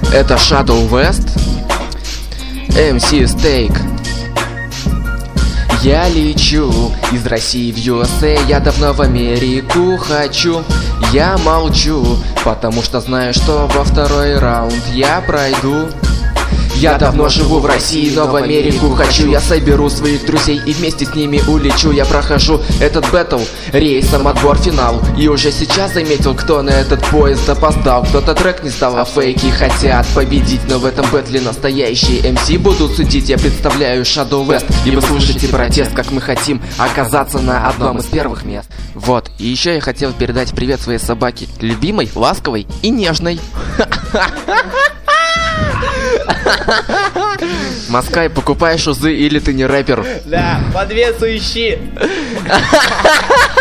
Это Shadow West, MC Steak. Я лечу из России в USA, я давно в Америку хочу. Я молчу, потому что знаю, что во второй раунд я пройду. Я давно живу в России, но в Америку хочу. Я соберу своих друзей и вместе с ними улечу. Я прохожу этот бэтл рейсом, отбор, финал. И уже сейчас заметил, кто на этот поезд опоздал. Кто-то трек не сдал, а фейки хотят победить. Но в этом бэтле настоящие MC будут судить. Я представляю Shadow West, и вы слушаете протест, как мы хотим оказаться на одном из первых мест. Вот, и еще я хотел передать привет своей собаке, любимой, ласковой и нежной. Маскай, покупай шузы или ты не рэпер? Да, по 2 ищи.